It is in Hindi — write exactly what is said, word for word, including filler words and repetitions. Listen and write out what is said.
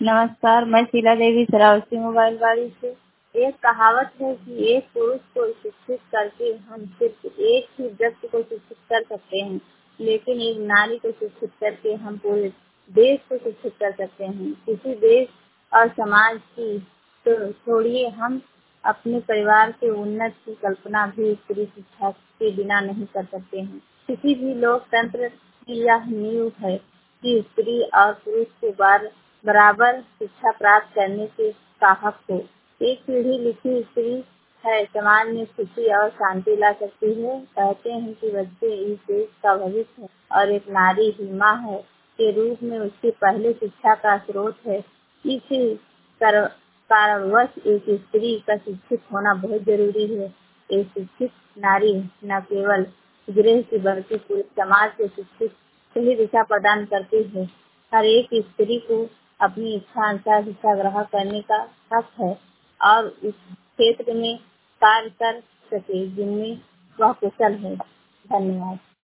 नमस्कार, मैं शीला देवी श्रावस्ती मोबाइल वाड़ी से। एक कहावत है कि एक पुरुष को शिक्षित करके हम सिर्फ एक ही व्यक्ति को शिक्षित कर सकते हैं, लेकिन एक नारी को शिक्षित करके हम पूरे देश को शिक्षित कर सकते हैं। किसी देश और समाज की तो छोड़िए, हम अपने परिवार के उन्नति की कल्पना भी स्त्री शिक्षा के बिना नहीं कर सकते हैं। किसी भी लोकतंत्र की यह नींव है कि स्त्री और पुरुष को बार बराबर शिक्षा प्राप्त करने के का हक हो। एक पढ़ी लिखी स्त्री है, समाज में खुशी और शांति ला सकती है। कहते हैं कि बच्चे इस देश का भविष्य है और एक नारी ही माँ है के रूप में उसकी पहले शिक्षा का स्रोत है। इसी कारणवश एक स्त्री का शिक्षित होना बहुत जरूरी है। एक शिक्षित नारी न केवल गृह की बल्कि पूरे समाज को शिक्षित सही दिशा प्रदान करती है। हर एक स्त्री को अपनी इच्छा अनुसार शिक्षा ग्रहण करने का हक है और उस क्षेत्र में कार्य कर सके जिनमें वह कुशल है। धन्यवाद।